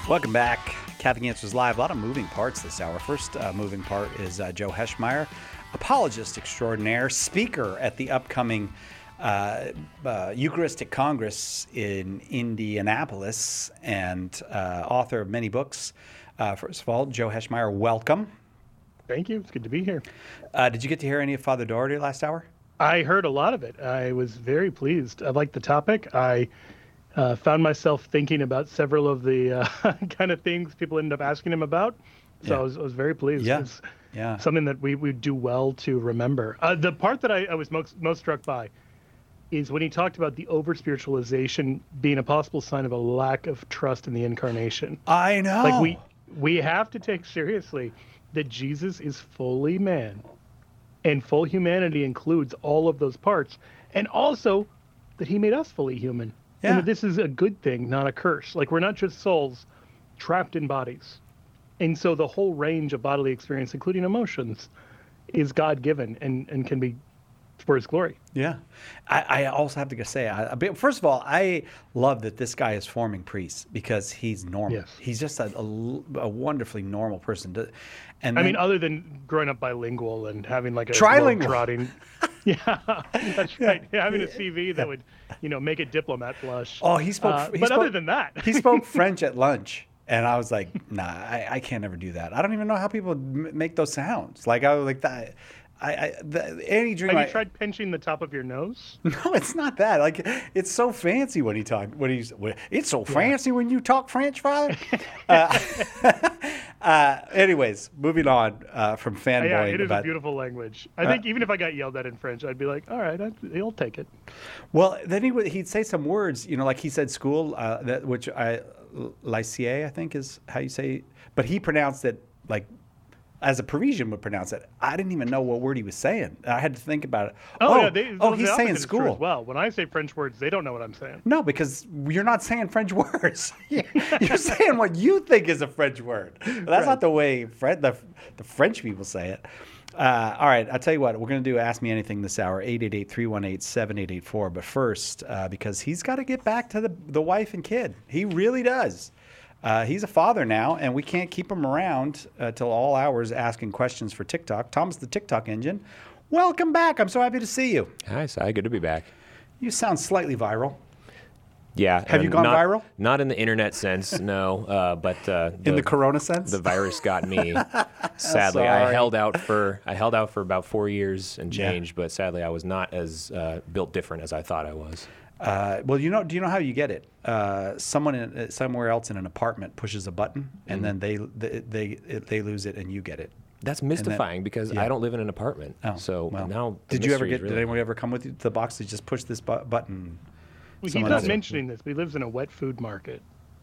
Welcome back. Catholic Answers Live. A lot of moving parts this hour. First moving part is Joe Heschmeyer, apologist extraordinaire, speaker at the upcoming Eucharistic Congress in Indianapolis, and author of many books. First of all, Joe Heschmeyer, welcome. Thank you. It's good to be here. Did you get to hear any of Father Doherty last hour? I heard a lot of it. I was very pleased. I liked the topic. I found myself thinking about several of the kind of things people end up asking him about. So I was very pleased. Yeah. It's Yeah. something that we do well to remember. The part that I was most struck by is when he talked about the over-spiritualization being a possible sign of a lack of trust in the incarnation. I know. Like we have to take seriously that Jesus is fully man, and full humanity includes all of those parts, and also that he made us fully human. Yeah. And that this is a good thing, not a curse. Like, we're not just souls trapped in bodies. And so the whole range of bodily experience, including emotions, is God-given and can be for his glory. Yeah. I also have to say, first of all, I love that this guy is forming priests because he's normal. Yes. He's just a wonderfully normal person. And I mean, other than growing up bilingual and having like a trilingual. trotting, yeah, that's right. Yeah, having a CV that would, make a diplomat blush. Oh, he spoke. Other than that, he spoke French at lunch, and I was like, nah, I can't ever do that. I don't even know how people make those sounds. Like I was like that. Any dream. Have you tried pinching the top of your nose? No, it's not that. Like, it's so fancy when he talk. It's so fancy when you talk French, Father. Anyways, moving on from fanboying. Yeah, it is a beautiful language. I think even if I got yelled at in French, I'd be like, all right, he'll take it. Well, then he'd say some words, like he said school, lycée, I think is how you say, but he pronounced it like as a Parisian would pronounce it. I didn't even know what word he was saying. I had to think about it. He's saying school. As well, when I say French words, they don't know what I'm saying. No, because you're not saying French words. You're saying what you think is a French word. That's not the way the French people say it. All right, I'll tell you what. We're going to do Ask Me Anything this hour, 888-318-7884. But first, because he's got to get back to the wife and kid. He really does. He's a father now, and we can't keep him around till all hours asking questions for TikTok. Thomas the TikTok Engine, welcome back. I'm so happy to see you. Hi, Cy. Good to be back. You sound slightly viral. Yeah. Have you gone viral? Not in the internet sense, no. But in the corona sense, the virus got me. Sadly, I held out for about 4 years and change, but sadly, I was not as built different as I thought I was. Well, do you know how you get it? Someone somewhere else in an apartment pushes a button, and then they lose it, and you get it. That's mystifying because I don't live in an apartment. Oh, so well. now, did anyone ever come with you to the box to just push this button? Well, he's not mentioning this, but he lives in a wet food market.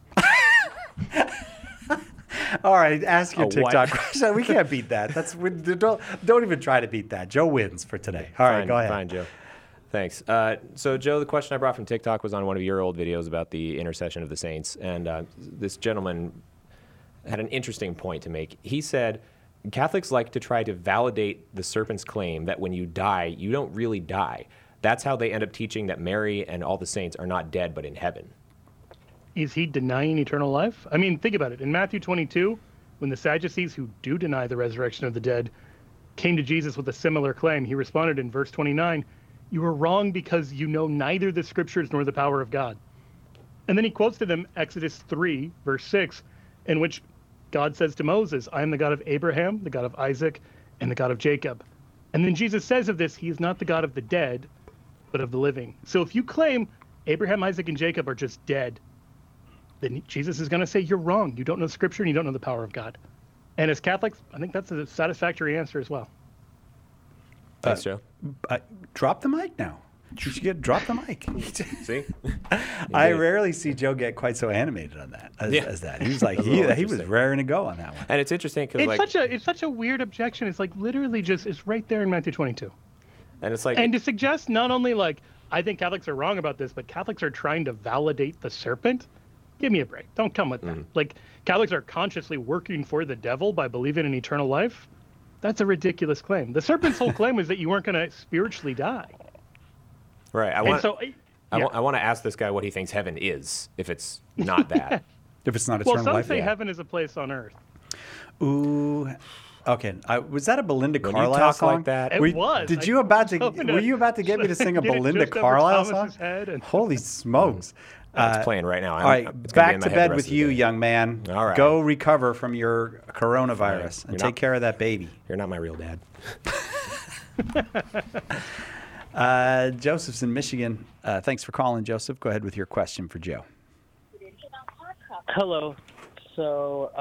All right, ask your TikTok question. We can't beat that. Don't even try to beat that. Joe wins for today. All right, go ahead. Fine, Joe. Thanks. So, Joe, the question I brought from TikTok was on one of your old videos about the intercession of the saints. And this gentleman had an interesting point to make. He said, Catholics like to try to validate the serpent's claim that when you die, you don't really die. That's how they end up teaching that Mary and all the saints are not dead, but in heaven. Is he denying eternal life? I mean, think about it. In Matthew 22, when the Sadducees, who do deny the resurrection of the dead, came to Jesus with a similar claim, he responded in verse 29, "You are wrong because you know neither the scriptures nor the power of God." And then he quotes to them Exodus 3, verse 6, in which God says to Moses, "I am the God of Abraham, the God of Isaac, and the God of Jacob." And then Jesus says of this, he is not the God of the dead, but of the living. So if you claim Abraham, Isaac, and Jacob are just dead, then Jesus is going to say, you're wrong. You don't know scripture and you don't know the power of God. And as Catholics, I think that's a satisfactory answer as well. Thanks, Joe. Drop the mic now. You should drop the mic. See? I rarely see Joe get quite so animated on that as that. He was like, he was raring to go on that one. And it's interesting because it's such a weird objection. It's like literally it's right there in Matthew 22. And it's like, and to suggest not only like, I think Catholics are wrong about this, but Catholics are trying to validate the serpent. Give me a break. Don't come with that. Like, Catholics are consciously working for the devil by believing in eternal life. That's a ridiculous claim. The serpent's whole claim was that you weren't going to spiritually die. Right. I want to ask this guy what he thinks heaven is, if it's not that. If it's not Well, eternal some life. say Yeah. heaven is a place on earth. Ooh. Okay. Was that a Belinda When you Carlisle talk song? like that- It was. Did I you about to? was hoping Were you about to get me to sing a get it Belinda just over Carlisle song? Thomas's head and- Holy smokes! It's playing right now. All right, It's gonna be back in my to head the bed rest with of the you, day. young man. All right. Go recover from your coronavirus and You're take not- care of that baby. You're not my real dad. Joseph's in Michigan. Thanks for calling, Joseph. Go ahead with your question for Joe. Hello. So,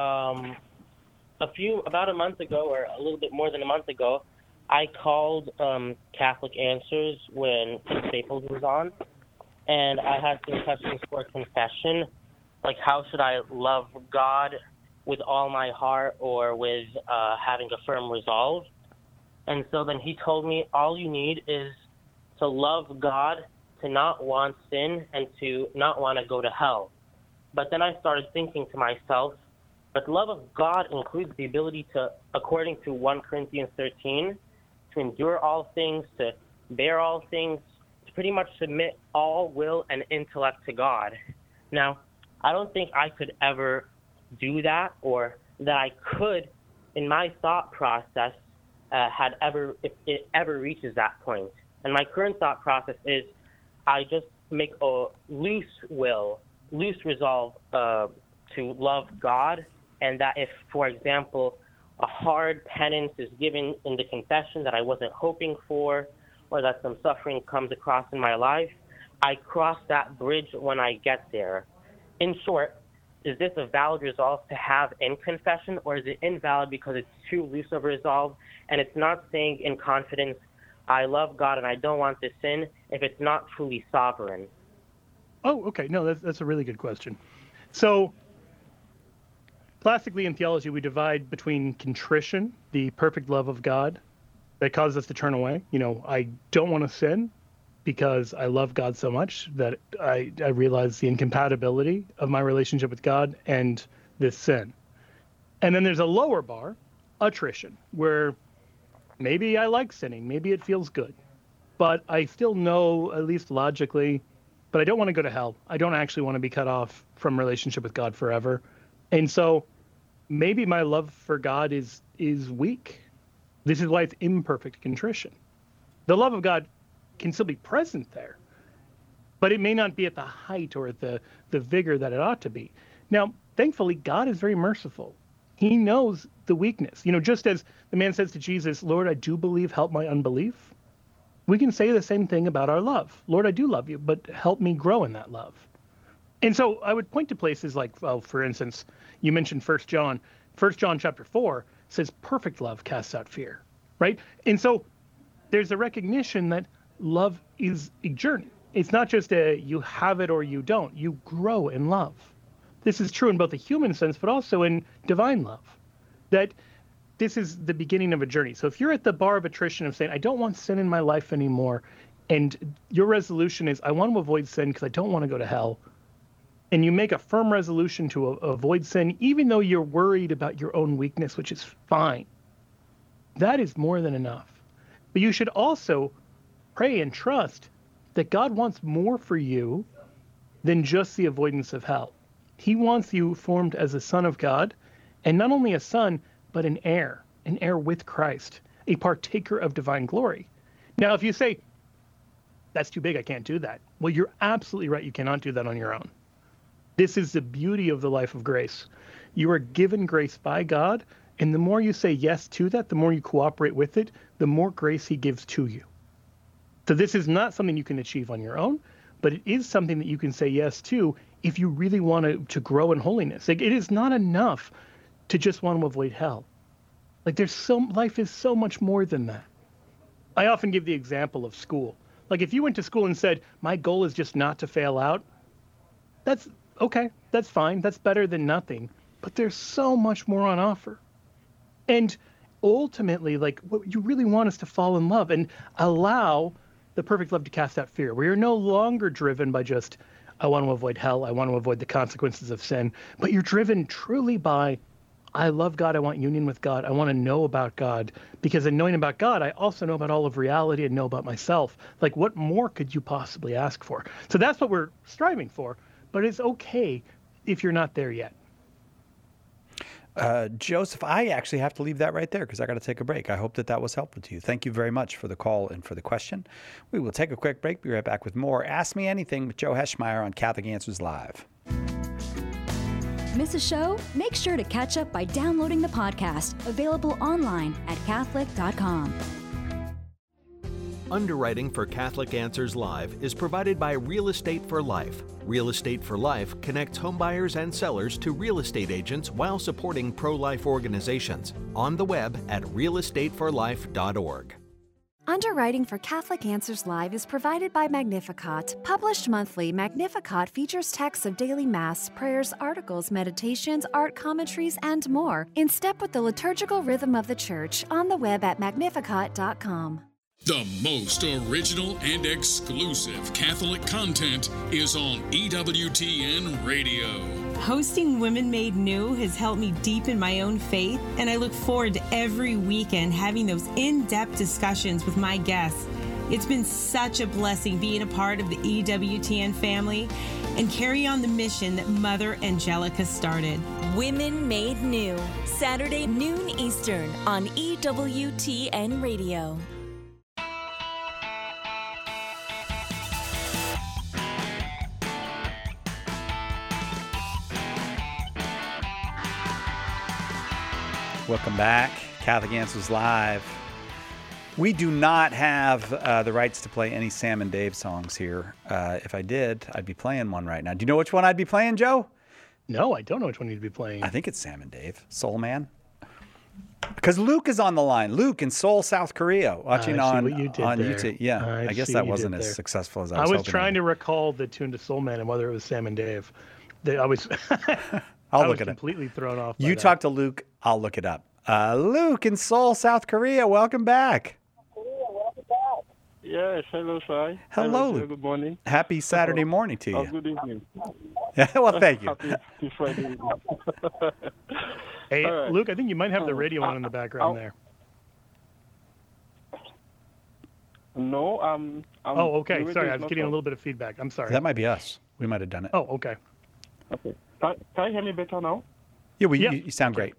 about a month ago, or a little bit more than a month ago, I called Catholic Answers when Staples was on, and I had some questions for confession, like how should I love God with all my heart or with having a firm resolve? And so then he told me all you need is to love God, to not want sin, and to not want to go to hell. But then I started thinking to myself, but love of God includes the ability to, according to 1 Corinthians 13, to endure all things, to bear all things, to pretty much submit all will and intellect to God. Now, I don't think I could ever do that, or that I could, in my thought process, if it ever reaches that point. And my current thought process is I just make a loose resolve to love God, and that if, for example, a hard penance is given in the confession that I wasn't hoping for, or that some suffering comes across in my life, I cross that bridge when I get there. In short, is this a valid resolve to have in confession, or is it invalid because it's too loose of a resolve, and it's not saying in confidence, I love God and I don't want to sin, if it's not truly sovereign? Oh, okay. No, that's a really good question. So, classically in theology, we divide between contrition, the perfect love of God that causes us to turn away. I don't want to sin because I love God so much that I realize the incompatibility of my relationship with God and this sin. And then there's a lower bar, attrition, where maybe I like sinning, maybe it feels good, but I still know, at least logically, but I don't want to go to hell. I don't actually want to be cut off from relationship with God forever. And so maybe my love for God is weak. This is why it's imperfect contrition. The love of God can still be present there, but it may not be at the height or at the vigor that it ought to be. Now, thankfully, God is very merciful. He knows the weakness. Just as the man says to Jesus, Lord, I do believe, help my unbelief. We can say the same thing about our love. Lord, I do love you, but help me grow in that love. And so I would point to places like, for instance, you mentioned 1 John. 1 John chapter 4 says perfect love casts out fear, right? And so there's a recognition that love is a journey. It's not just you have it or you don't. You grow in love. This is true in both the human sense, but also in divine love, that this is the beginning of a journey. So if you're at the bar of attrition of saying, I don't want sin in my life anymore, and your resolution is, I want to avoid sin because I don't want to go to hell, and you make a firm resolution to avoid sin, even though you're worried about your own weakness, which is fine, that is more than enough. But you should also pray and trust that God wants more for you than just the avoidance of hell. He wants you formed as a son of God, and not only a son, but an heir with Christ, a partaker of divine glory. Now, if you say, that's too big, I can't do that. Well, you're absolutely right. You cannot do that on your own. This is the beauty of the life of grace. You are given grace by God, and the more you say yes to that, the more you cooperate with it, the more grace he gives to you. So this is not something you can achieve on your own, but it is something that you can say yes to if you really want to grow in holiness. Like, it is not enough to just want to avoid hell. Like, life is so much more than that. I often give the example of school. Like, if you went to school and said, my goal is just not to fail out, that's okay. That's fine. That's better than nothing. But there's so much more on offer. And ultimately, like, what you really want is to fall in love and allow the perfect love to cast out fear, where you're no longer driven by just, I want to avoid hell, I want to avoid the consequences of sin, but you're driven truly by, I love God, I want union with God, I want to know about God, because in knowing about God, I also know about all of reality and know about myself. Like, what more could you possibly ask for? So that's what we're striving for, but it's okay if you're not there yet. Joseph, I actually have to leave that right there because I got to take a break. I hope that was helpful to you. Thank you very much for the call and for the question. We will take a quick break. Be right back with more Ask Me Anything with Joe Heschmeyer on Catholic Answers Live. Miss a show? Make sure to catch up by downloading the podcast, available online at Catholic.com. Underwriting for Catholic Answers Live is provided by Real Estate for Life. Real Estate for Life connects homebuyers and sellers to real estate agents while supporting pro-life organizations. On the web at realestateforlife.org. Underwriting for Catholic Answers Live is provided by Magnificat. Published monthly, Magnificat features texts of daily Mass, prayers, articles, meditations, art commentaries, and more, in step with the liturgical rhythm of the Church, on the web at magnificat.com. The most original and exclusive Catholic content is on EWTN Radio. Hosting Women Made New has helped me deepen my own faith, and I look forward to every weekend having those in-depth discussions with my guests. It's been such a blessing being a part of the EWTN family and carry on the mission that Mother Angelica started. Women Made New, Saturday noon Eastern on EWTN Radio. Welcome back. Catholic Answers Live. We do not have the rights to play any Sam and Dave songs here. If I did, I'd be playing one right now. Do you know which one I'd be playing, Joe? No, I don't know which one you'd be playing. I think it's Sam and Dave, Soul Man. Because Luke is on the line. Luke in Seoul, South Korea, watching on YouTube. Yeah, I guess that wasn't as successful as I was hoping. I was trying to recall the tune to Soul Man and whether it was Sam and Dave. I'll look it up. Completely thrown off. You talk to Luke. I'll look it up. Luke in Seoul, South Korea. Welcome back. Yes, hello, Sai. Hello, Luke. Good morning. Happy Saturday morning to you. Oh, good evening. Well, thank you. Happy Friday evening. Hey, right. Luke, I think you might have the radio on in the background there. No, oh, okay. Sorry, I was getting a little bit of feedback. I'm sorry. That might be us. We might have done it. Oh, okay. Okay. Can you hear me better now? Yeah, you sound great.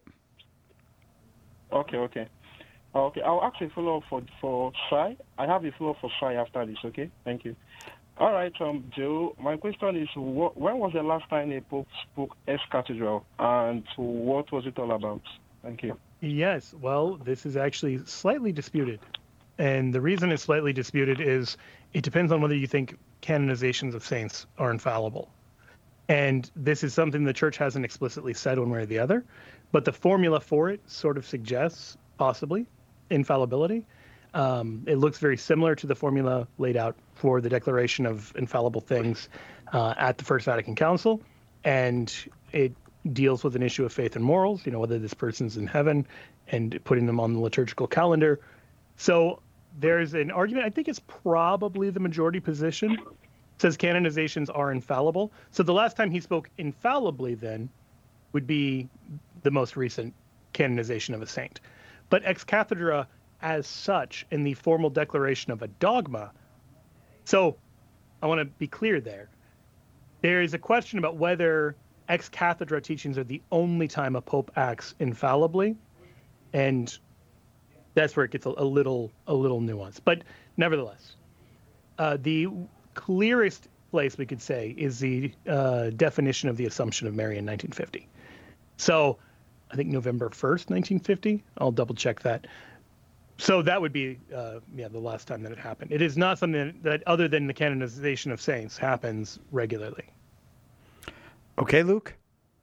Okay. I'll actually follow up for Sai. I have a follow-up for Sai after this, okay? Thank you. All right, Joe, my question is, when was the last time a Pope spoke ex cathedra, and what was it all about? Thank you. Yes, well, this is actually slightly disputed. And the reason it's slightly disputed is it depends on whether you think canonizations of saints are infallible. And this is something the Church hasn't explicitly said one way or the other, but the formula for it sort of suggests, possibly, infallibility. It looks very similar to the formula laid out for the declaration of infallible things at the First Vatican Council, and it deals with an issue of faith and morals, whether this person's in heaven and putting them on the liturgical calendar. So there's an argument, I think it's probably the majority position, says canonizations are infallible. So the last time he spoke infallibly then would be the most recent canonization of a saint. But ex cathedra as such in the formal declaration of a dogma. So I want to be clear there. There is a question about whether ex cathedra teachings are the only time a pope acts infallibly. And that's where it gets a little nuanced. But nevertheless, the clearest place we could say is the definition of the Assumption of Mary in 1950. So I think November 1st, 1950. I'll double check that. So that would be, the last time that it happened. It is not something that, other than the canonization of saints, happens regularly. Okay, Luke?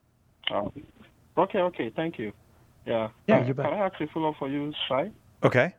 Okay, thank you. Yeah, you bet. Can I actually follow up for you, Sai? Okay.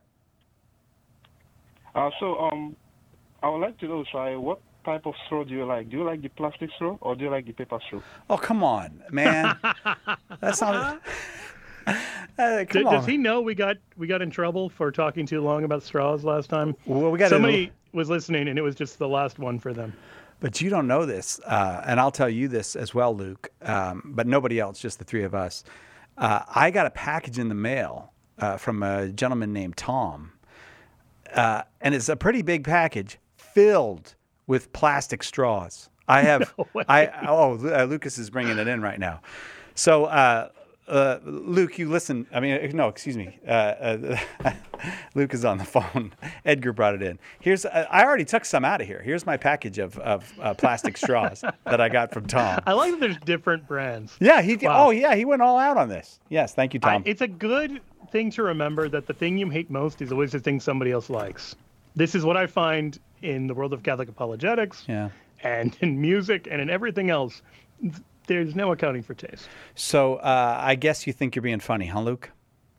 So I would like to know, Sai, what type of straw do you like? Do you like the plastic straw or do you like the paper straw? Oh, come on, man. That's not... Come on. Does he know we got in trouble for talking too long about straws last time? Well, somebody was listening, and it was just the last one for them. But you don't know this, and I'll tell you this as well, Luke, but nobody else, just the three of us. I got a package in the mail from a gentleman named Tom, and it's a pretty big package filled with plastic straws. I have. Lucas is bringing it in right now. So, Luke, you listen. I mean, no, excuse me. Luke is on the phone. Edgar brought it in. Here's. I already took some out of here. Here's my package of plastic straws that I got from Tom. I like that there's different brands. Yeah, Wow. Oh, yeah, he went all out on this. Yes, thank you, Tom. It's a good thing to remember that the thing you hate most is always the thing somebody else likes. This is what I find in the world of Catholic apologetics, and in music, and in everything else. There's no accounting for taste. So I guess you think you're being funny, huh, Luke?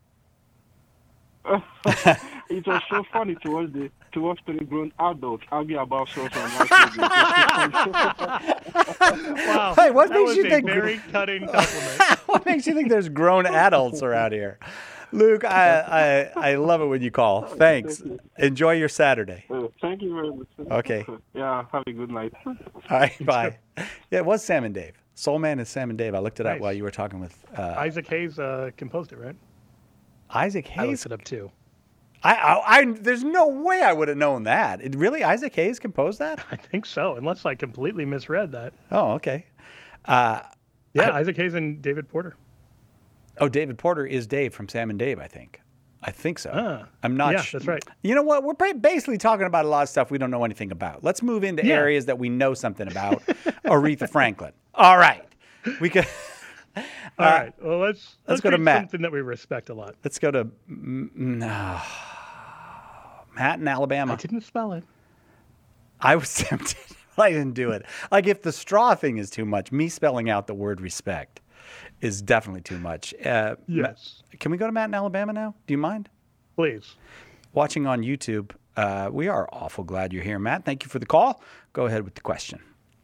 It was so funny to watch three grown adults argue about social life. Wow. Hey, what that makes was you a think? very cutting compliment. What makes you think there's grown adults around here? Luke, I love it when you call. Thanks. Enjoy your Saturday. Thank you very much. Okay. Yeah, have a good night. All right, bye. Yeah, it was Sam and Dave. Soul Man is Sam and Dave. I looked it up Nice. while you were talking with Isaac Hayes composed it, right? Isaac I looked Hayes. it up too. There's no way I would have known that. Really, Isaac Hayes composed that? I think so, unless I completely misread that. Oh, okay. Isaac Hayes and David Porter. Oh, David Porter is Dave from Sam and Dave, I think. I think so. I'm not Yeah, sure. that's right. You know what? We're basically talking about a lot of stuff we don't know anything about. Let's move into areas that we know something about. Aretha Franklin. All right. We could. All right. Well, let's go to read Matt. something that we respect a lot. Let's go to Matt in Alabama. I didn't spell it. I was tempted. I didn't do it. Like, if the straw thing is too much, me spelling out the word respect is definitely too much. Yes. Can we go to Matt in Alabama now? Do you mind? Please. Watching on YouTube, we are awful glad you're here, Matt. Thank you for the call. Go ahead with the question.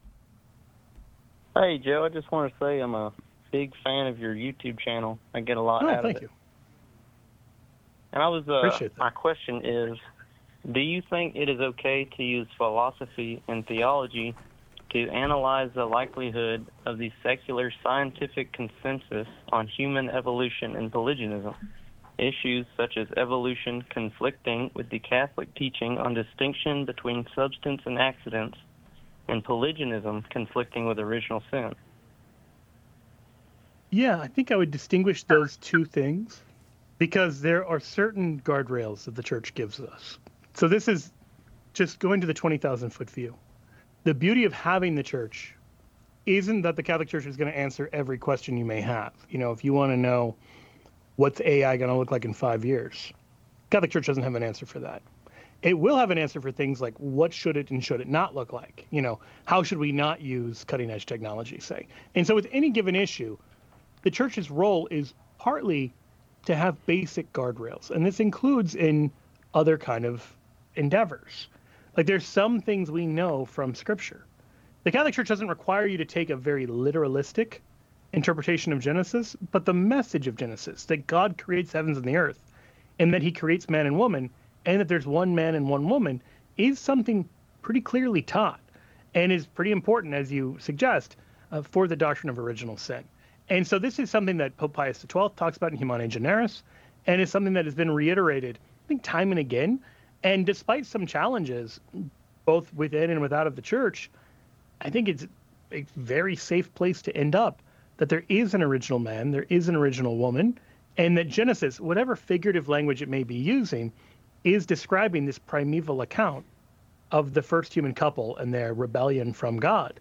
Hey, Joe, I just want to say I'm a big fan of your YouTube channel. I get a lot out of it. Thank you. And I was Appreciate that. my question is, do you think it is okay to use philosophy and theology to analyze the likelihood of the secular scientific consensus on human evolution and polygenism, issues such as evolution conflicting with the Catholic teaching on distinction between substance and accidents, and polygenism conflicting with original sin? Yeah, I think I would distinguish those two things because there are certain guardrails that the church gives us. So this is just going to the 20,000-foot view. The beauty of having the church isn't that the Catholic Church is going to answer every question you may have. You know, if you want to know what's AI going to look like in 5 years, Catholic Church doesn't have an answer for that. It will have an answer for things like what should it and should it not look like? You know, how should we not use cutting-edge technology, say? And so with any given issue, the church's role is partly to have basic guardrails, and this includes in other kind of endeavors. Like, there's some things we know from Scripture. The Catholic Church doesn't require you to take a very literalistic interpretation of Genesis, but the message of Genesis, that God creates heavens and the earth, and that he creates man and woman, and that there's one man and one woman, is something pretty clearly taught, and is pretty important, as you suggest, for the doctrine of original sin. And so this is something that Pope Pius XII talks about in Humanae Generis, and is something that has been reiterated, I think, time and again. And despite some challenges, both within and without of the church, I think it's a very safe place to end up, that there is an original man, there is an original woman, and that Genesis, whatever figurative language it may be using, is describing this primeval account of the first human couple and their rebellion from God.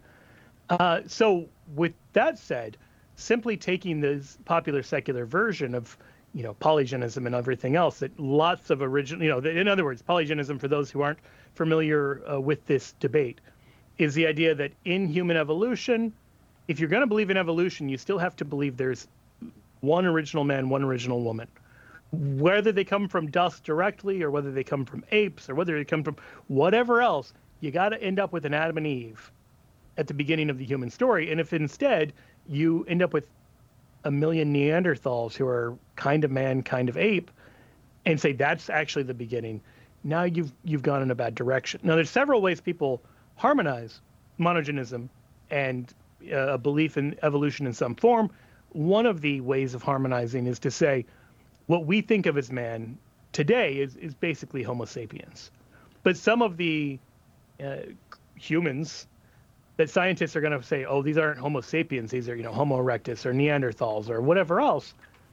So with that said, simply taking this popular secular version of, you know, polygenism and everything else, that lots of original, you know, in other words, polygenism, for those who aren't familiar with this debate, is the idea that in human evolution, if you're going to believe in evolution, you still have to believe there's one original man, one original woman. Whether they come from dust directly, or whether they come from apes, or whether they come from whatever else, you got to end up with an Adam and Eve at the beginning of the human story. And if instead you end up with a million Neanderthals who are kind of man, kind of ape, and say that's actually the beginning, now you've gone in a bad direction. Now, there's several ways people harmonize monogenism and a belief in evolution in some form. One of the ways of harmonizing is to say what we think of as man today is basically Homo sapiens. But some of the humans that scientists are going to say, oh, these aren't Homo sapiens, these are, Homo erectus or Neanderthals or whatever else.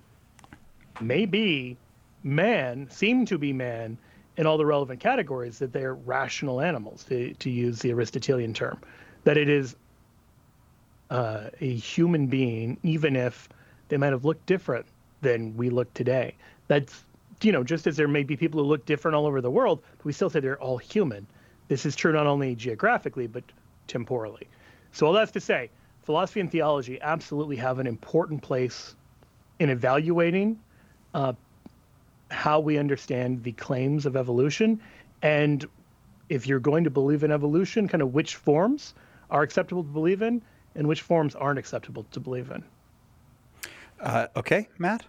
Maybe man, seem to be man in all the relevant categories, that they're rational animals, to use the Aristotelian term, that it is a human being, even if they might have looked different than we look today. That's, just as there may be people who look different all over the world, but we still say they're all human. This is true not only geographically, but temporally. So all that's to say, philosophy and theology absolutely have an important place in evaluating how we understand the claims of evolution. And if you're going to believe in evolution, kind of which forms are acceptable to believe in and which forms aren't acceptable to believe in. Okay, Matt?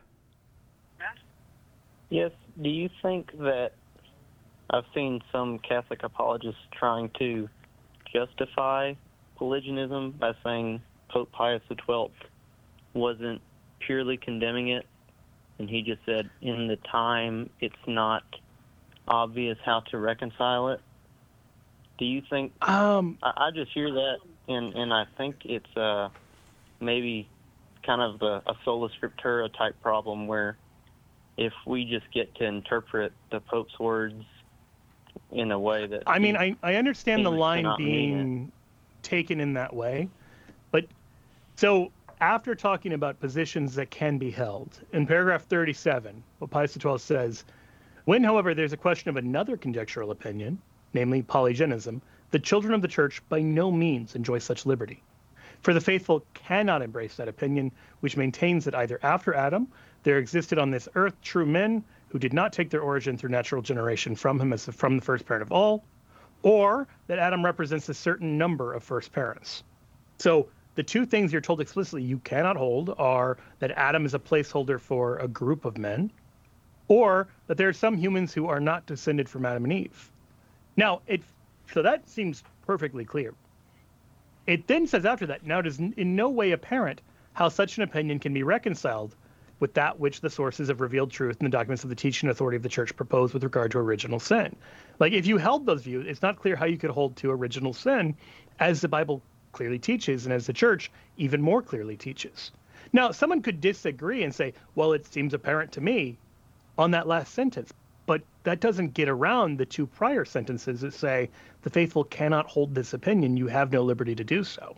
Yes. Do you think that I've seen some Catholic apologists trying to justify Pelagianism by saying Pope Pius XII wasn't purely condemning it, and he just said in the time it's not obvious how to reconcile it? Do you think... I just hear that, and I think it's maybe kind of a sola scriptura type problem where if we just get to interpret the Pope's words in a way that... I mean, I understand the line being taken in that way, but so after talking about positions that can be held, in paragraph 37, what Pius XII says, when, however, there's a question of another conjectural opinion, namely Pelagianism, the children of the Church by no means enjoy such liberty. For the faithful cannot embrace that opinion, which maintains that either after Adam, there existed on this earth true men who did not take their origin through natural generation from him as from the first parent of all, or that Adam represents a certain number of first parents. So the two things you're told explicitly you cannot hold are that Adam is a placeholder for a group of men, or that there are some humans who are not descended from Adam and Eve. Now, so that seems perfectly clear. It then says after that, now it is in no way apparent how such an opinion can be reconciled with that which the sources of revealed truth and the documents of the teaching authority of the Church propose with regard to original sin. Like, if you held those views, it's not clear how you could hold to original sin as the Bible clearly teaches and as the Church even more clearly teaches. Now, someone could disagree and say, well, it seems apparent to me on that last sentence, but that doesn't get around the two prior sentences that say the faithful cannot hold this opinion. You have no liberty to do so.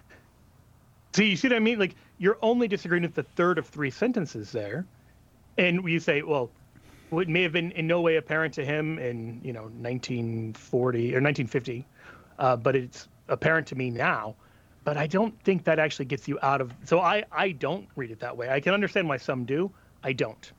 So you see what I mean? Like, you're only disagreeing with the third of three sentences there. And you say, well, it may have been in no way apparent to him in, 1940 or 1950, but it's apparent to me now. But I don't think that actually gets you out of... So I don't read it that way. I can understand why some do. I don't.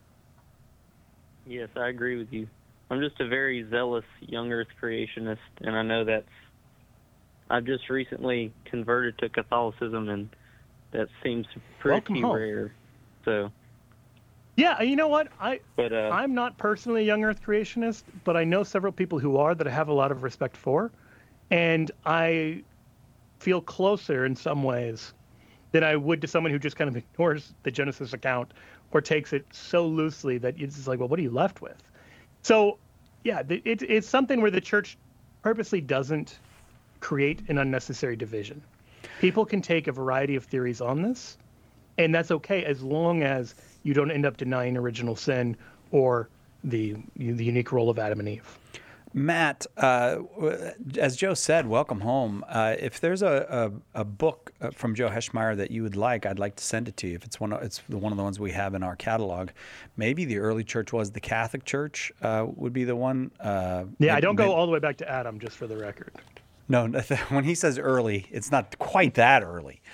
Yes, I agree with you. I'm just a very zealous young earth creationist, and I know I've just recently converted to Catholicism, and that seems pretty rare. So, yeah, you know what? I'm not personally a young earth creationist, but I know several people who are that I have a lot of respect for, and I feel closer in some ways than I would to someone who just kind of ignores the Genesis account or takes it so loosely that it's just like, well, what are you left with? So, yeah, it's something where the Church purposely doesn't create an unnecessary division. People can take a variety of theories on this, and that's okay as long as you don't end up denying original sin or the unique role of Adam and Eve. Matt, as Joe said, welcome home. If there's a book from Joe Heschmeyer that you would like, I'd like to send it to you. If it's one of the ones we have in our catalog. Maybe the early church was the Catholic Church would be the one. I don't go all the way back to Adam, just for the record. No, when he says early, it's not quite that early.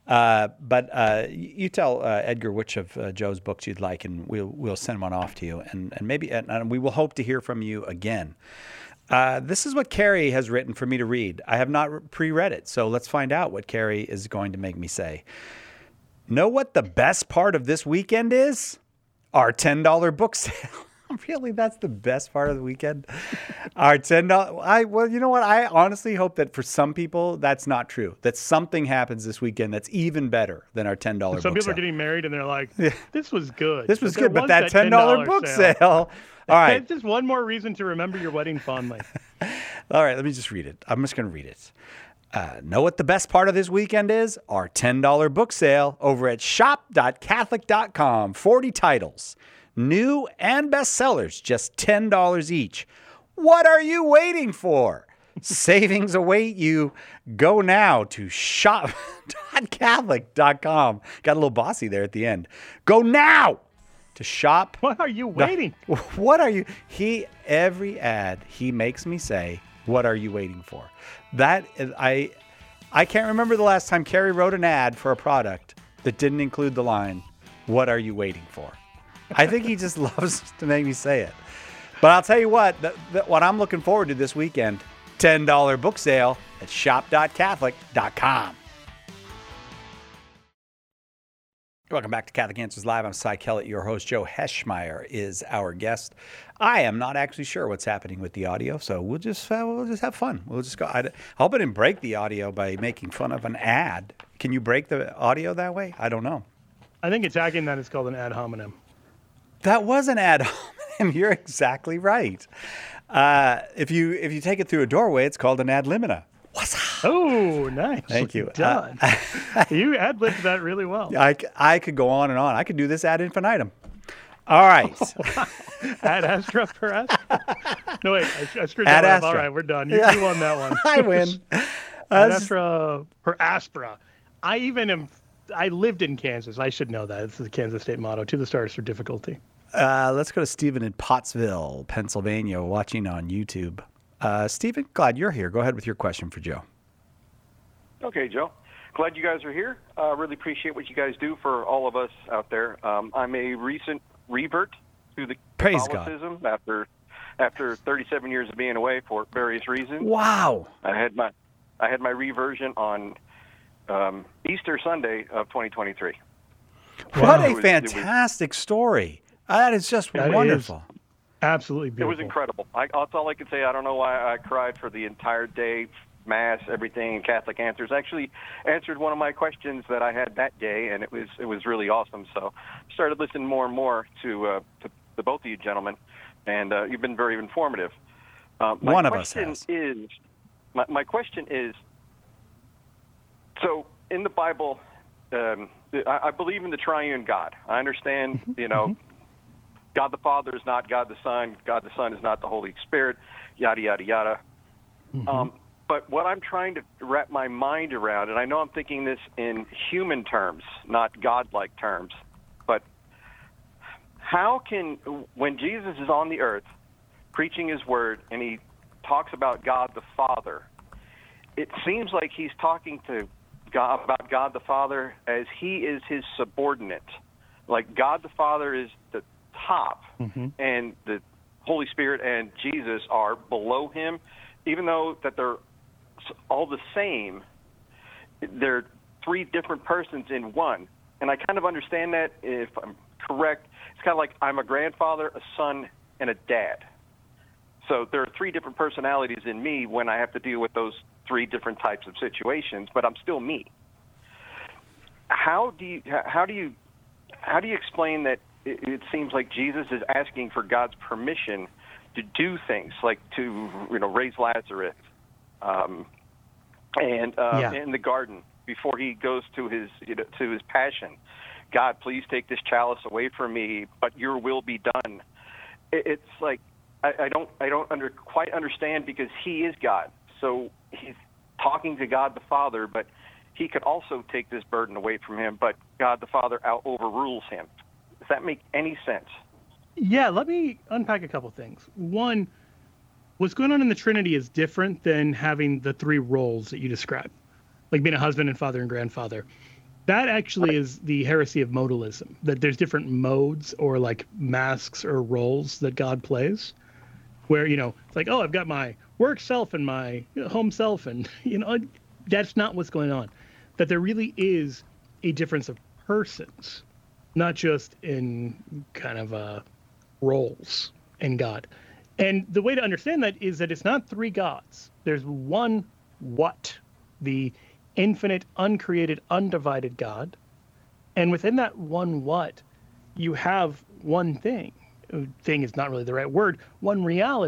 But you tell Edgar which of Joe's books you'd like, and we'll send one off to you, and maybe we will hope to hear from you again. This is what Carrie has written for me to read. I have not pre-read it, so let's find out what Carrie is going to make me say. Know what the best part of this weekend is? Our $10 book sale. Really, that's the best part of the weekend? Our $10. Well, you know what? I honestly hope that for some people that's not true. That something happens this weekend that's even better than our $10 book sale. Some people are getting married and they're like, "This was good. This was good, but that $10 book sale." All right, it's just one more reason to remember your wedding fondly. All right, let me just read it. I'm just going to read it. Know what the best part of this weekend is? Our $10 book sale over at shop.catholic.com. 40 titles, new and bestsellers, just $10 each. What are you waiting for? Savings await you. Go now to shop.catholic.com. Got a little bossy there at the end. Go now to shop. What are you waiting? What are you? Every ad he makes me say, what are you waiting for? That is, I can't remember the last time Carrie wrote an ad for a product that didn't include the line, what are you waiting for? I think he just loves to make me say it. But I'll tell you what, what I'm looking forward to this weekend, $10 book sale at shop.catholic.com. Welcome back to Catholic Answers Live. I'm Cy Kellett, your host. Joe Heschmeyer is our guest. I am not actually sure what's happening with the audio, so we'll just have fun. We'll just go. I hope I didn't break the audio by making fun of an ad. Can you break the audio that way? I don't know. I think attacking that is called an ad hominem. That was an ad hominem. You're exactly right. If you take it through a doorway, it's called an ad limina. What's up? Oh, nice. Thank you. Done. You ad-libbed that really well. I could go on and on. I could do this ad infinitum. All right. Ad astra per astra? No, wait. I screwed that up. All right, we're done. You won that one. I win. Ad astra per aspera. I lived in Kansas. I should know that. It's the Kansas State motto. To the stars for difficulty. Let's go to Stephen in Pottsville, Pennsylvania, watching on YouTube. Stephen, glad you're here. Go ahead with your question for Joe. Okay, Joe. Glad you guys are here. Really appreciate what you guys do for all of us out there. I'm a recent revert to the Catholicism after 37 years of being away for various reasons. Wow. I had my reversion on Easter Sunday of 2023. What a fantastic story. That is just wonderful. Absolutely beautiful. It was incredible. That's all I could say. I don't know why I cried for the entire day, Mass, everything, Catholic Answers. Actually answered one of my questions that I had that day, and it was really awesome. So I started listening more and more to the both of you gentlemen, and you've been very informative. One of us has. My question is, so in the Bible, I believe in the triune God. I understand, God the Father is not God the Son. God the Son is not the Holy Spirit, yada, yada, yada. Mm-hmm. But what I'm trying to wrap my mind around, and I know I'm thinking this in human terms, not God-like terms, but how can, when Jesus is on the earth preaching his word and he talks about God the Father, it seems like he's talking to God about God the Father as he is his subordinate. Like God the Father is the top, and the Holy Spirit and Jesus are below him, even though that they're all the same. They're three different persons in one, and I kind of understand that. If I'm correct, it's kind of like I'm a grandfather, a son, and a dad. So there are three different personalities in me when I have to deal with those three different types of situations, but I'm still me. How do you explain that? It seems like Jesus is asking for God's permission to do things, like to raise Lazarus, and in the garden before he goes to his passion. God, please take this chalice away from me, but your will be done. It's like I don't quite understand, because he is God, so he's talking to God the Father, but he could also take this burden away from him, but God the Father overrules him. Does that make any sense? Yeah, let me unpack a couple things. One, what's going on in the Trinity is different than having the three roles that you described, like being a husband and father and grandfather. That actually is the heresy of modalism, that there's different modes or like masks or roles that God plays, where, it's like, oh, I've got my work self and my home self, and, that's not what's going on. That there really is a difference of persons, not just in kind of roles in God. And the way to understand that is that it's not three gods. There's one what, the infinite, uncreated, undivided God. And within that one what, you have one thing. Thing is not really the right word. One reality,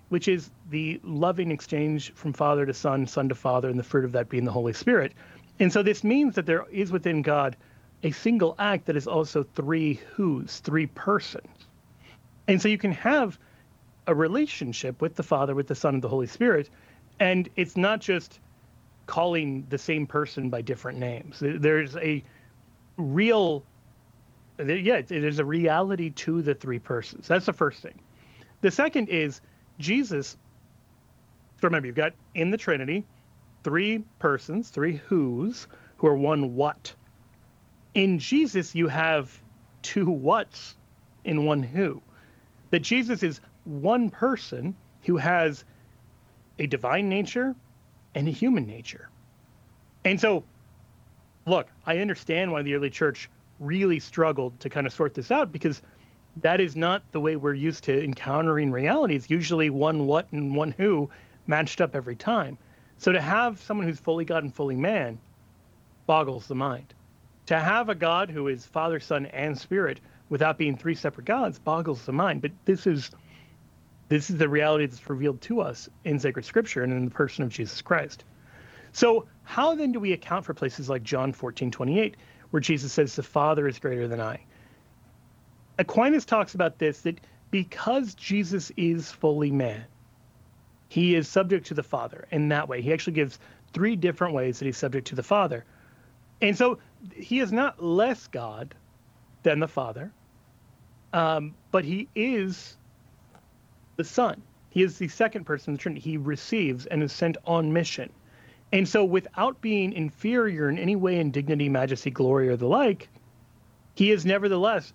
which is the loving exchange from father to son, son to father, and the fruit of that being the Holy Spirit. And so this means that there is within God a single act that is also three who's, three persons. And so you can have a relationship with the Father, with the Son, and the Holy Spirit, and it's not just calling the same person by different names. There's a real, there's a reality to the three persons. That's the first thing. The second is Jesus. So remember, you've got in the Trinity three persons, three who's, who are one what. In Jesus, you have two whats in one who. That Jesus is one person who has a divine nature and a human nature. And so, look, I understand why the early church really struggled to kind of sort this out, because that is not the way we're used to encountering reality. It's usually one what and one who matched up every time. So to have someone who's fully God and fully man boggles the mind. To have a God who is Father, Son, and Spirit without being three separate gods boggles the mind. But this is the reality that's revealed to us in sacred scripture and in the person of Jesus Christ. So how then do we account for places like John 14:28, where Jesus says, the Father is greater than I? Aquinas talks about this, that because Jesus is fully man, he is subject to the Father in that way. He actually gives three different ways that he's subject to the Father. And so he is not less God than the Father, but he is the Son. He is the second person of the Trinity. He receives and is sent on mission. And so without being inferior in any way in dignity, majesty, glory, or the like, he is nevertheless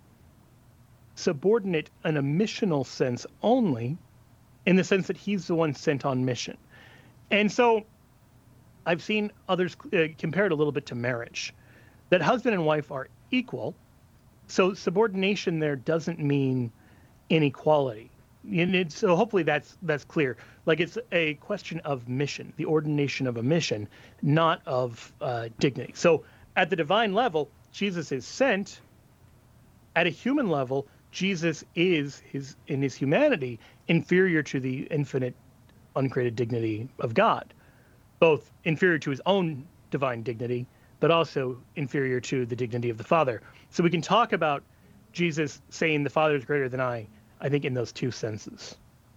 subordinate in a missional sense only, in the sense that he's the one sent on mission. And so I've seen others compare it a little bit to marriage, that husband and wife are equal. So subordination there doesn't mean inequality. And so hopefully that's clear. Like, it's a question of mission, the ordination of a mission, not of dignity. So at the divine level, Jesus is sent. At a human level, Jesus is in his humanity inferior to the infinite, uncreated dignity of God, both inferior to his own divine dignity, but also inferior to the dignity of the Father. So we can talk about Jesus saying the Father is greater than I think in those two senses.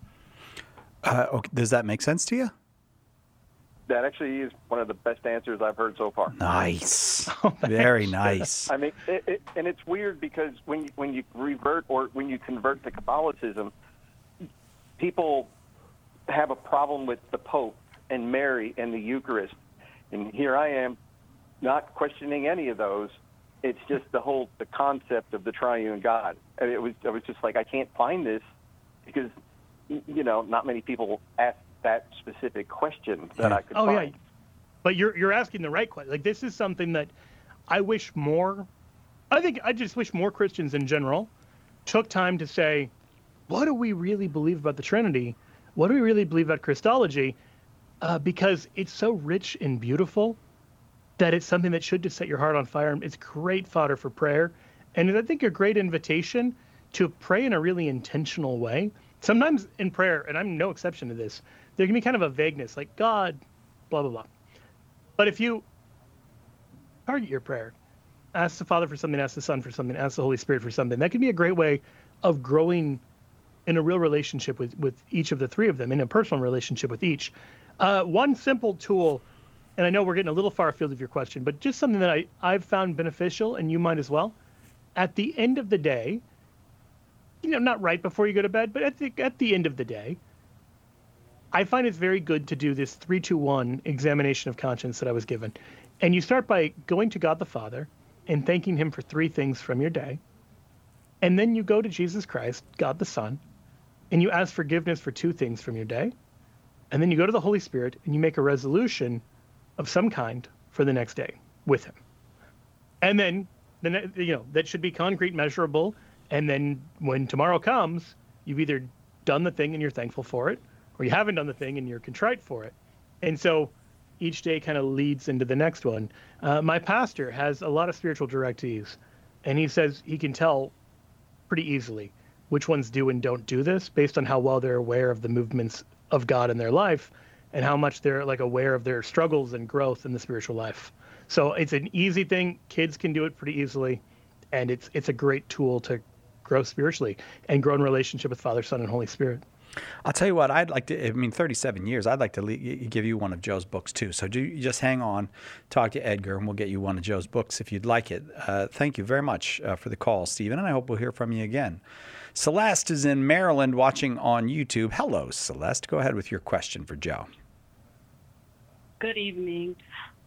Okay. Does that make sense to you? That actually is one of the best answers I've heard so far. Nice. Very nice. I mean, and it's weird because when you revert or when you convert to Catholicism, people have a problem with the Pope and Mary and the Eucharist. And here I am, not questioning any of those. It's just the concept of the triune God. And I was just like, I can't find this because, not many people ask that specific question that I could find. Yeah. But you're asking the right question. Like, this is something that I just wish more Christians in general took time to say, what do we really believe about the Trinity? What do we really believe about Christology? Because it's so rich and beautiful that it's something that should just set your heart on fire. It's great fodder for prayer. And I think a great invitation to pray in a really intentional way. Sometimes in prayer, and I'm no exception to this, there can be kind of a vagueness, like God, blah, blah, blah. But if you target your prayer, ask the Father for something, ask the Son for something, ask the Holy Spirit for something, that can be a great way of growing in a real relationship with each of the three of them, in a personal relationship with each. One simple tool, and I know we're getting a little far afield of your question, but just something that I've found beneficial, and you might as well. At the end of the day, not right before you go to bed, but at the end of the day, I find it's very good to do this 3-2-1 examination of conscience that I was given. And you start by going to God the Father and thanking him for three things from your day. And then you go to Jesus Christ, God the Son, and you ask forgiveness for two things from your day. And then you go to the Holy Spirit and you make a resolution of some kind for the next day with him. And then, that should be concrete, measurable. And then when tomorrow comes, you've either done the thing and you're thankful for it, or you haven't done the thing and you're contrite for it. And so each day kind of leads into the next one. My pastor has a lot of spiritual directees, and he says he can tell pretty easily which ones do and don't do this based on how well they're aware of the movements of God in their life and how much they're like aware of their struggles and growth in the spiritual life. So it's an easy thing. Kids can do it pretty easily, and it's a great tool to grow spiritually and grow in relationship with Father, Son, and Holy Spirit. I'll tell you what, I'd like to, 37 years, I'd like to give you one of Joe's books too. So you just hang on, talk to Edgar, and we'll get you one of Joe's books if you'd like it. Thank you very much for the call, Stephen, and I hope we'll hear from you again. Celeste is in Maryland watching on YouTube. Hello, Celeste. Go ahead with your question for Joe. Good evening.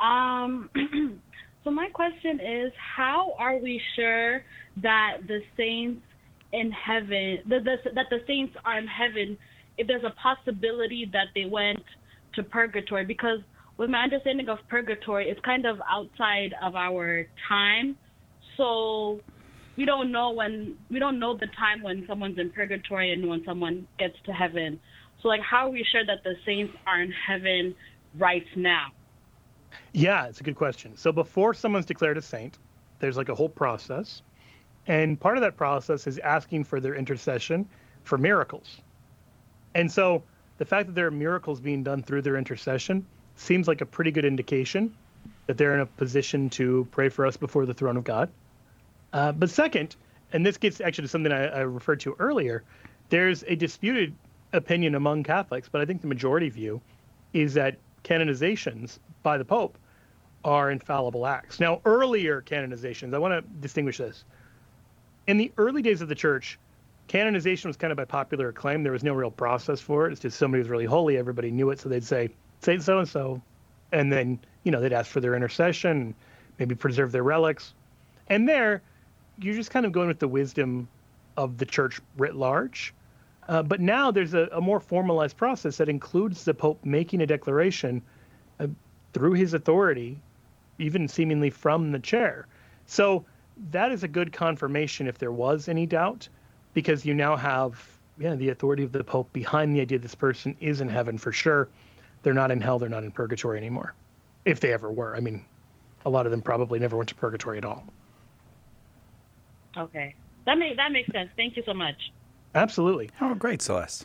So my question is, how are we sure that the saints in heaven, that the saints are in heaven, if there's a possibility that they went to purgatory? Because with my understanding of purgatory, it's kind of outside of our time. So we don't know the time when someone's in purgatory and when someone gets to heaven. So like, how are we sure that the saints are in heaven right now? Yeah, it's a good question. So before someone's declared a saint, there's like a whole process. And part of that process is asking for their intercession for miracles. And so the fact that there are miracles being done through their intercession seems like a pretty good indication that they're in a position to pray for us before the throne of God. But second, and this gets actually to something I referred to earlier, there's a disputed opinion among Catholics, but I think the majority view is that canonizations by the Pope are infallible acts. Now, earlier canonizations, I want to distinguish this. In the early days of the church, canonization was kind of by popular acclaim. There was no real process for it. It's just somebody was really holy. Everybody knew it. So they'd say, Saint so-and-so. And then, they'd ask for their intercession, maybe preserve their relics. And there, you're just kind of going with the wisdom of the church writ large. But now there's a more formalized process that includes the Pope making a declaration through his authority, even seemingly from the chair. So that is a good confirmation if there was any doubt, because you now have the authority of the Pope behind the idea this person is in heaven for sure. They're not in hell. They're not in purgatory anymore, if they ever were. I mean, a lot of them probably never went to purgatory at all. Okay. That makes sense. Thank you so much. Absolutely. Oh, great, Celeste.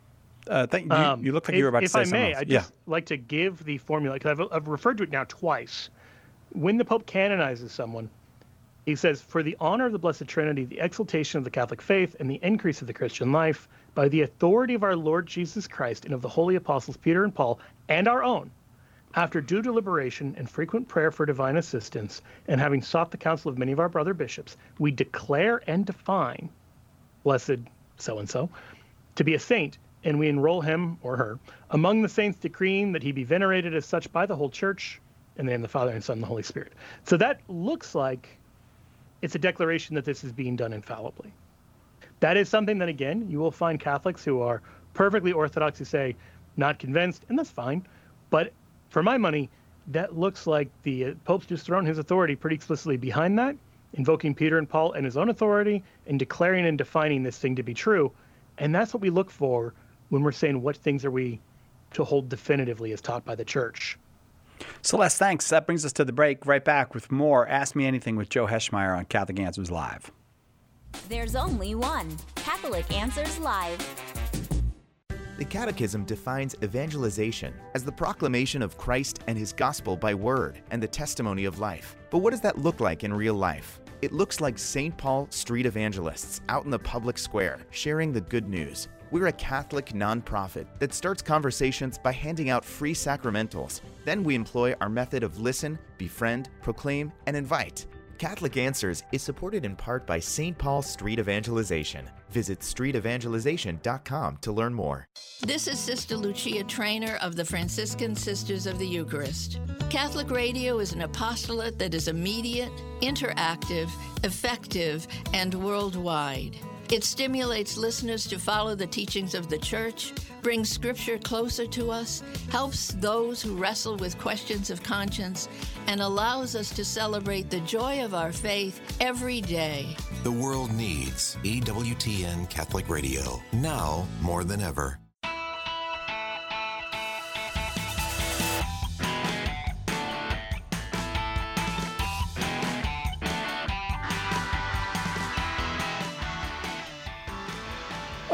You look like you were about to say something else. If I may, I'd just like to give the formula, because I've referred to it now twice. When the Pope canonizes someone, he says, for the honor of the Blessed Trinity, the exaltation of the Catholic faith, and the increase of the Christian life, by the authority of our Lord Jesus Christ and of the holy apostles Peter and Paul, and our own, after due deliberation and frequent prayer for divine assistance, and having sought the counsel of many of our brother bishops, we declare and define Blessed so-and-so to be a saint, and we enroll him or her among the saints, decreeing that he be venerated as such by the whole church, in the name of the Father and Son and the Holy Spirit. So that looks like it's a declaration that this is being done infallibly. That is something that, again, you will find Catholics who are perfectly Orthodox who say, not convinced, and that's fine. But for my money, that looks like the Pope's just thrown his authority pretty explicitly behind that, invoking Peter and Paul and his own authority, and declaring and defining this thing to be true. And that's what we look for when we're saying what things are we to hold definitively as taught by the Church. Celeste, thanks. That brings us to the break. Right back with more Ask Me Anything with Joe Heschmeyer on Catholic Answers Live. There's only one Catholic Answers Live. The Catechism defines evangelization as the proclamation of Christ and his gospel by word and the testimony of life. But what does that look like in real life? It looks like St. Paul street evangelists out in the public square sharing the good news. We're a Catholic nonprofit that starts conversations by handing out free sacramentals. Then we employ our method of listen, befriend, proclaim, and invite. Catholic Answers is supported in part by St. Paul Street Evangelization. Visit streetevangelization.com to learn more. This is Sister Lucia Trainer of the Franciscan Sisters of the Eucharist. Catholic radio is an apostolate that is immediate, interactive, effective, and worldwide. It stimulates listeners to follow the teachings of the Church, brings Scripture closer to us, helps those who wrestle with questions of conscience, and allows us to celebrate the joy of our faith every day. The world needs EWTN Catholic Radio, now more than ever.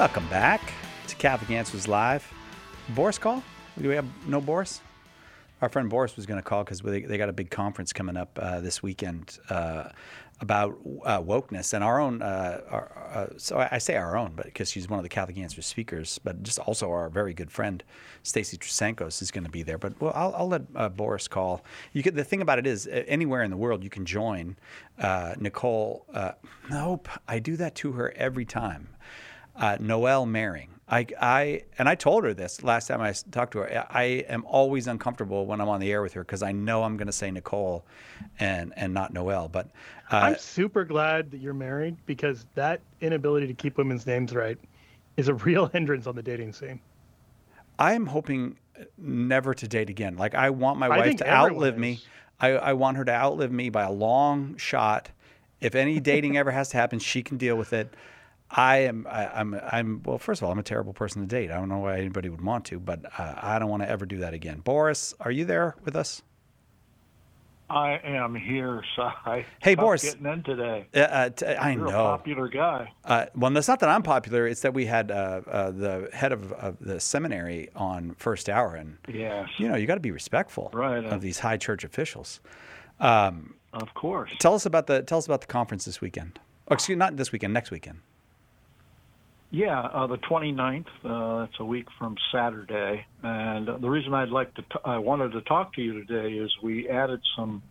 Welcome back to Catholic Answers Live. Boris call? Do we have no Boris? Our friend Boris was going to call because they got a big conference coming up this weekend about wokeness and our own. So I say our own, but because she's one of the Catholic Answers speakers, but just also our very good friend Stacy Trasankos is going to be there. But well, I'll let Boris call. The thing about it is, anywhere in the world you can join Nicole. Nope, I do that to her every time. Noelle Mering. I told her this last time I talked to her. I am always uncomfortable when I'm on the air with her because I know I'm going to say Nicole and not Noelle. But I'm super glad that you're married because that inability to keep women's names right is a real hindrance on the dating scene. I am hoping never to date again. Like I want my wife to outlive me. I want her to outlive me by a long shot. If any dating ever has to happen, she can deal with it. Well, first of all, I'm a terrible person to date. I don't know why anybody would want to, but I don't want to ever do that again. Boris, are you there with us? I am here, Si. Hey, Tough Boris. Getting in today. I You're know. a popular guy. Well, it's not that I'm popular. It's that we had the head of the seminary on First Hour, and yes, you got to be respectful of these high church officials. Of course. Tell us about the conference this weekend. Oh, excuse me, not this weekend. Next weekend. Yeah, the 29th. That's a week from Saturday. And the reason I wanted to talk to you today is we added some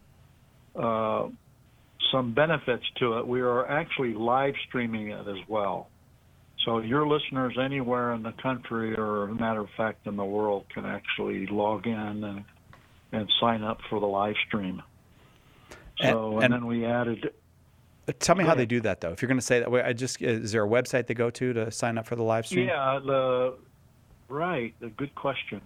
benefits to it. We are actually live streaming it as well. So your listeners anywhere in the country, or as a matter of fact in the world, can actually log in and sign up for the live stream. So and then we added. Tell me how they do that, though. If you're going to say that, is there a website they go to sign up for the live stream? Yeah, the good question.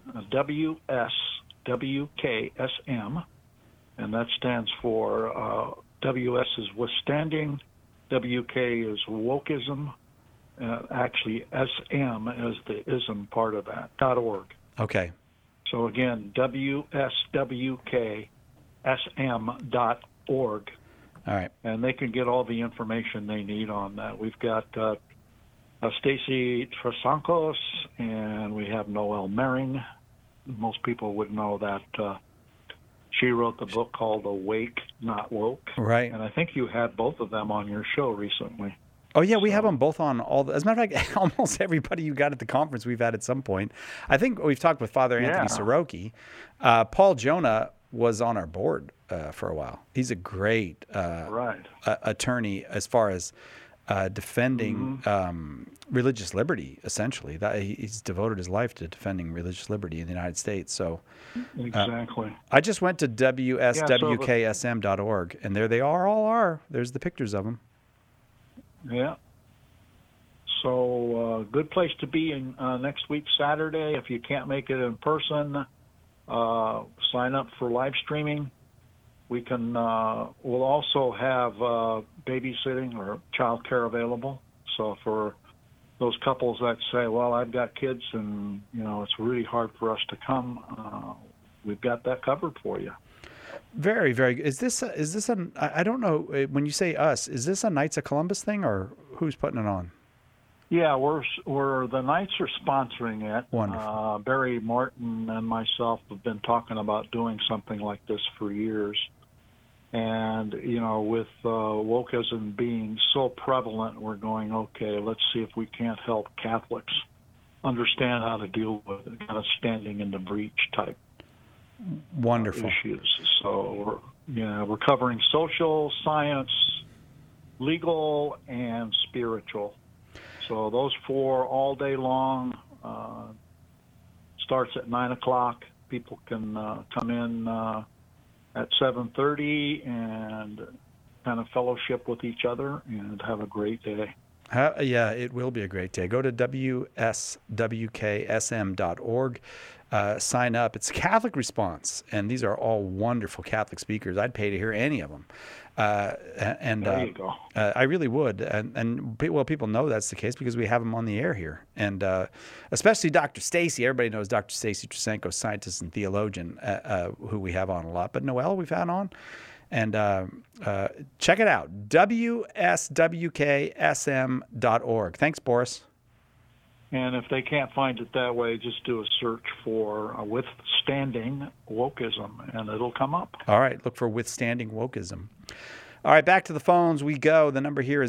WSWKSM, and that stands for WS is withstanding, WK is wokeism, actually SM is the ism part of that, .org. Okay. So again, WSWKSM.org. All right. And they can get all the information they need on that. We've got Stacy Trasankos, and we have Noelle Mering. Most people would know that she wrote the book called Awake, Not Woke. Right. And I think you had both of them on your show recently. Oh, yeah, we have them both on as a matter of fact, almost everybody you got at the conference we've had at some point. I think we've talked with Father Anthony Soroki. Paul Jonah was on our board for a while. He's a great attorney as far as defending religious liberty, essentially. He's devoted his life to defending religious liberty in the United States. So exactly. I just went to WSWKSM.org, and there they all are. There's the pictures of them. Yeah. So good place to be in next week, Saturday. If you can't make it in person, sign up for live streaming. We can. We'll also have babysitting or child care available. So for those couples that say, "Well, I've got kids, and it's really hard for us to come," we've got that covered for you. Very, very good. Is this I don't know. When you say us, is this a Knights of Columbus thing, or who's putting it on? Yeah, we're the Knights are sponsoring it. Wonderful. Barry Martin and myself have been talking about doing something like this for years. And, with wokeism being so prevalent, we're going, okay, let's see if we can't help Catholics understand how to deal with it, kind of standing in the breach type wonderful issues. So, we're covering social, science, legal, and spiritual. So those four all day long. Starts at 9 o'clock. People can come in at 7:30 and kind of fellowship with each other and have a great day. Yeah, it will be a great day. Go to WSWKSM.org. Sign up. It's Catholic Response, and these are all wonderful Catholic speakers. I'd pay to hear any of them. There you go. I really would. And people know that's the case because we have them on the air here. And especially Dr. Stacy. Everybody knows Dr. Stacy Trasankos, scientist and theologian, who we have on a lot. But Noelle we've had on. And check it out, WSWKSM.org. Thanks, Boris. And if they can't find it that way, just do a search for Withstanding Wokeism, and it'll come up. All right, look for Withstanding Wokeism. All right, back to the phones we go. The number here is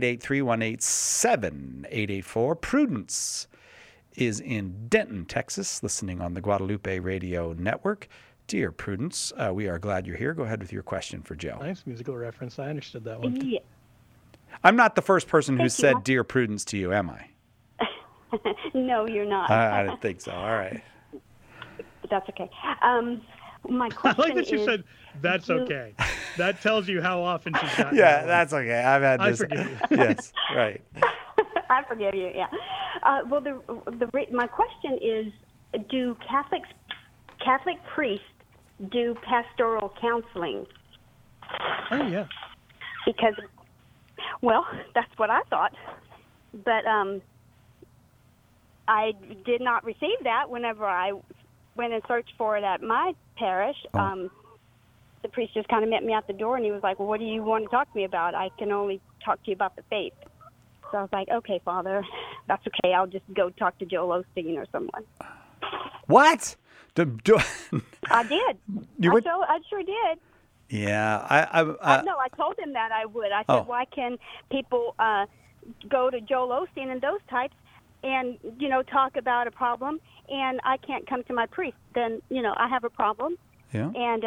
888-318-7884. Prudence is in Denton, Texas, listening on the Guadalupe Radio Network. Dear Prudence, we are glad you're here. Go ahead with your question for Joe. Nice musical reference. I understood that one. Yeah. I'm not the first person who Thank said you. Dear Prudence to you, am I? No, you're not. I didn't think so. All right. But that's okay. My I question like that you is, said, that's okay. That tells you how often she's gotten Yeah, that that's okay. I've had I this. forgive you. Yes, right. I forgive you. Yeah. Well, my question is: do Catholic priests do pastoral counseling? Oh yeah. Because, well, that's what I thought, but I did not receive that whenever I went and searched for it at my parish. The priest just kind of met me at the door, and he was like, well, what do you want to talk to me about? I can only talk to you about the faith. So I was like, okay, Father, that's okay. I'll just go talk to Joel Osteen or someone. What? I did. I sure did. Yeah. No, I told him that I would. I said, why can people go to Joel Osteen and those types and, talk about a problem, and I can't come to my priest? Then, I have a problem. Yeah. And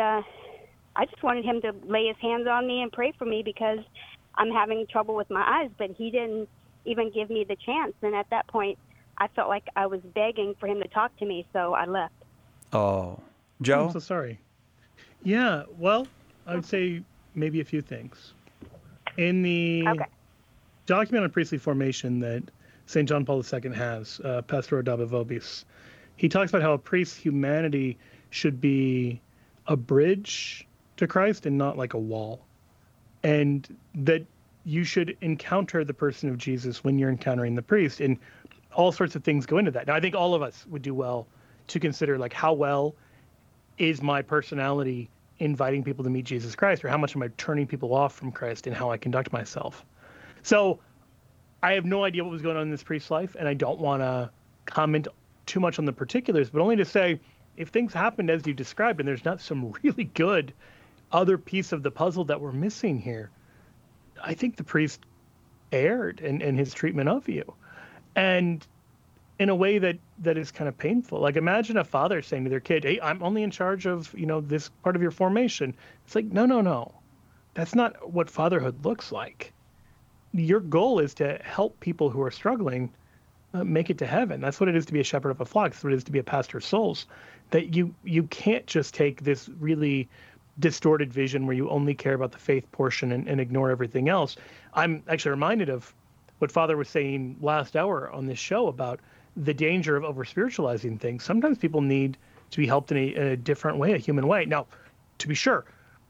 I just wanted him to lay his hands on me and pray for me because I'm having trouble with my eyes, but he didn't even give me the chance. And at that point, I felt like I was begging for him to talk to me, so I left. Oh. Joe? I'm so sorry. Yeah, well, I would say maybe a few things. In the document on priestly formation that St. John Paul II has, Pastor Adabo Vobis, he talks about how a priest's humanity should be a bridge to Christ and not like a wall. And that you should encounter the person of Jesus when you're encountering the priest. And all sorts of things go into that. Now, I think all of us would do well to consider, like, how well is my personality inviting people to meet Jesus Christ, or how much am I turning people off from Christ in how I conduct myself? So I have no idea what was going on in this priest's life, and I don't want to comment too much on the particulars, but only to say, if things happened as you described, and there's not some really good other piece of the puzzle that we're missing here, I think the priest erred in his treatment of you. And in a way that is kind of painful. Like, imagine a father saying to their kid, hey, I'm only in charge of, this part of your formation. It's like, no. That's not what fatherhood looks like. Your goal is to help people who are struggling make it to heaven. That's what it is to be a shepherd of a flock. That's what it is to be a pastor of souls. That you can't just take this really distorted vision where you only care about the faith portion and ignore everything else. I'm actually reminded of what Father was saying last hour on this show about the danger of over-spiritualizing things. Sometimes people need to be helped in a different way, a human way. Now, to be sure,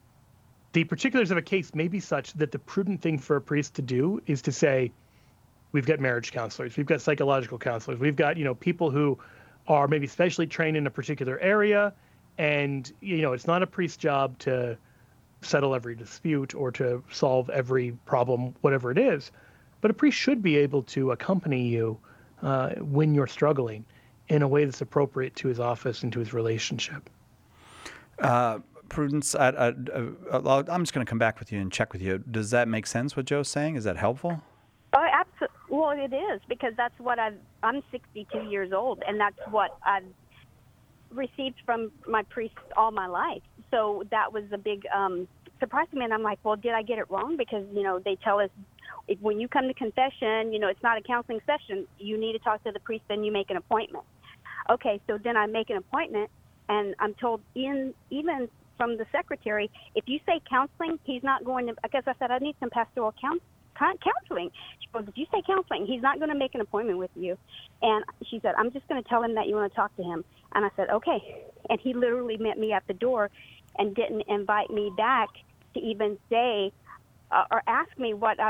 the particulars of a case may be such that the prudent thing for a priest to do is to say, we've got marriage counselors, we've got psychological counselors, we've got, people who are maybe specially trained in a particular area, and, it's not a priest's job to settle every dispute or to solve every problem, whatever it is. But a priest should be able to accompany you when you're struggling in a way that's appropriate to his office and to his relationship. Prudence, I'm just going to come back with you and check with you. Does that make sense, what Joe's saying? Is that helpful? Oh, absolutely. Well, it is, because that's what I'm 62 years old, and that's what I've received from my priest all my life. So that was a big surprise to me, and I'm like, well, did I get it wrong? Because, they tell us when you come to confession, it's not a counseling session. You need to talk to the priest, then you make an appointment. Okay, so then I make an appointment, and I'm told even from the secretary, if you say counseling, he's not going to, because I said I need some pastoral counseling. She goes, if you say counseling, he's not going to make an appointment with you. And she said, I'm just going to tell him that you want to talk to him. And I said, okay. And he literally met me at the door and didn't invite me back to even say or ask me what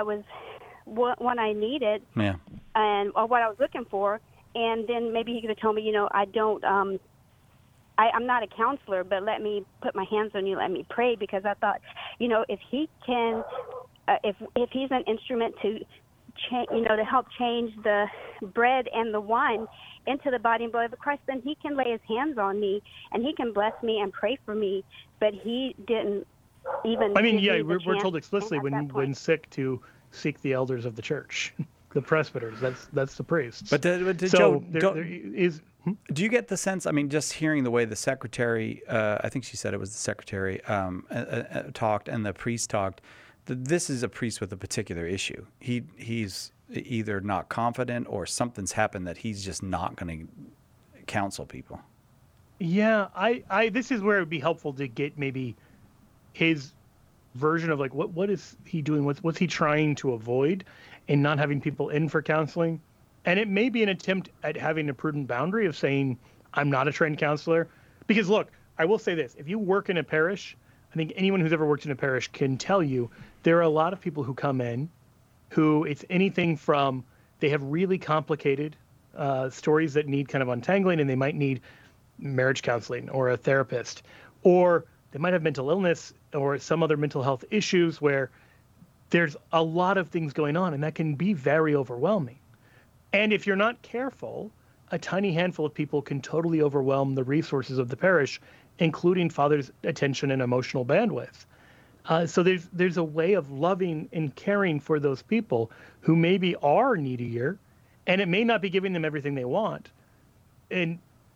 I needed, and or what I was looking for. And then maybe he could have told me, I don't, I'm not a counselor, but let me put my hands on you, let me pray, because I thought, if he can, if he's an instrument to to help change the bread and the wine into the body and blood of Christ, then he can lay his hands on me and he can bless me and pray for me. But he didn't even. I mean, yeah, we're told explicitly when sick to seek the elders of the church, the presbyters. That's the priests. But so Joe, there is. Do you get the sense? I mean, just hearing the way the secretary, I think she said it was the secretary, talked and the priest talked. This is a priest with a particular issue. He's either not confident or something's happened that he's just not going to counsel people. Yeah, I this is where it would be helpful to get maybe his version of like what is he doing? What's he trying to avoid in not having people in for counseling? And it may be an attempt at having a prudent boundary of saying, I'm not a trained counselor. Because look, I will say this, if you work in a parish, I think anyone who's ever worked in a parish can tell you there are a lot of people who come in who it's anything from they have really complicated stories that need kind of untangling, and they might need marriage counseling or a therapist, or they might have mental illness or some other mental health issues where there's a lot of things going on, and that can be very overwhelming. And if you're not careful, a tiny handful of people can totally overwhelm the resources of the parish, including father's attention and emotional bandwidth. So there's a way of loving and caring for those people who maybe are needier, and it may not be giving them everything they want. And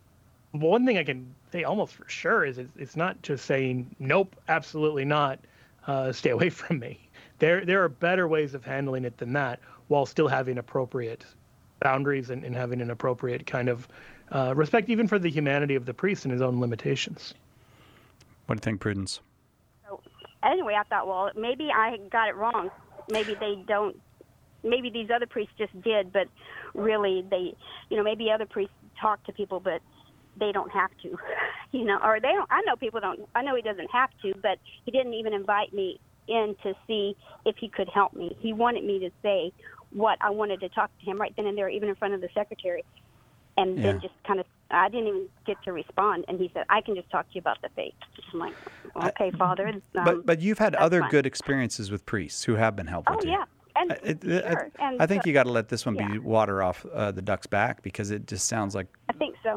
one thing I can say almost for sure is it's not just saying, nope, absolutely not, stay away from me. There are better ways of handling it than that, while still having appropriate boundaries and having an appropriate kind of respect even for the humanity of the priest and his own limitations. What do you think, Prudence? So anyway, I thought, well, maybe I got it wrong. Maybe they don't. Maybe these other priests just did, but really they, maybe other priests talk to people, but they don't have to, or they don't. I know people don't. I know he doesn't have to, but he didn't even invite me in to see if he could help me. He wanted me to say what I wanted to talk to him right then and there, even in front of the secretary. And then just kind of, I didn't even get to respond. And he said, I can just talk to you about the faith. I'm like, okay, Father. But you've had other good experiences with priests who have been helpful to you. Yeah. And sure. I think you got to let this one be water off the duck's back, because it just sounds like. I think so.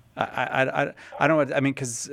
I don't. I mean, because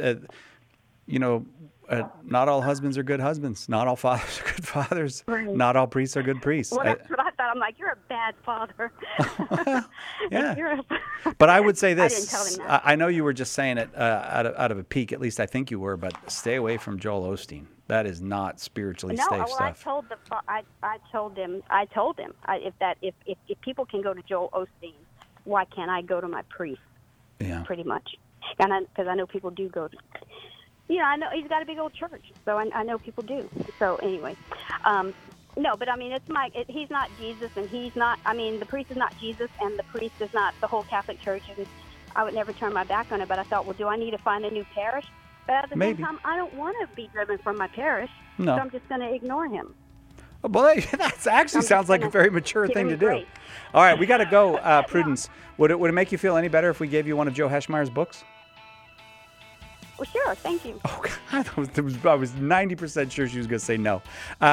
not all husbands are good husbands. Not all fathers are good fathers. Right. Not all priests are good priests. Well, that's what I thought. I'm like, you're a bad father. Yeah. But I would say this. I didn't tell him that. I know you were just saying it out of a pique. At least I think you were. But stay away from Joel Osteen. That is not spiritually safe stuff. I told him if people can go to Joel Osteen, why can't I go to my priest? Yeah. Pretty much, and because I know people do go to. I know he's got a big old church, so I know people do. So anyway, no, but I mean, he's not Jesus, and he's not. I mean, the priest is not Jesus, and the priest is not the whole Catholic Church, and I would never turn my back on it. But I thought, well, do I need to find a new parish? But at the same time, I don't want to be driven from my parish, no. So I'm just going to ignore him. Well, that actually sounds like a very mature thing to do. All right, we got to go, Prudence. Would it make you feel any better if we gave you one of Joe Heschmeyer's books? Well, sure. Thank you. Oh, God, I was 90% sure she was going to say no.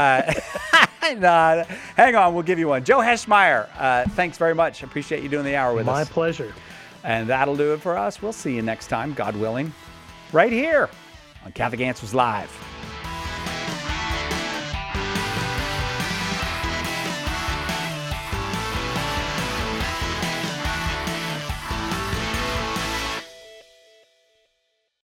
Hang on, we'll give you one. Joe Heschmeyer, thanks very much. Appreciate you doing the hour with us. My pleasure. And that'll do it for us. We'll see you next time, God willing, right here on Catholic Answers Live.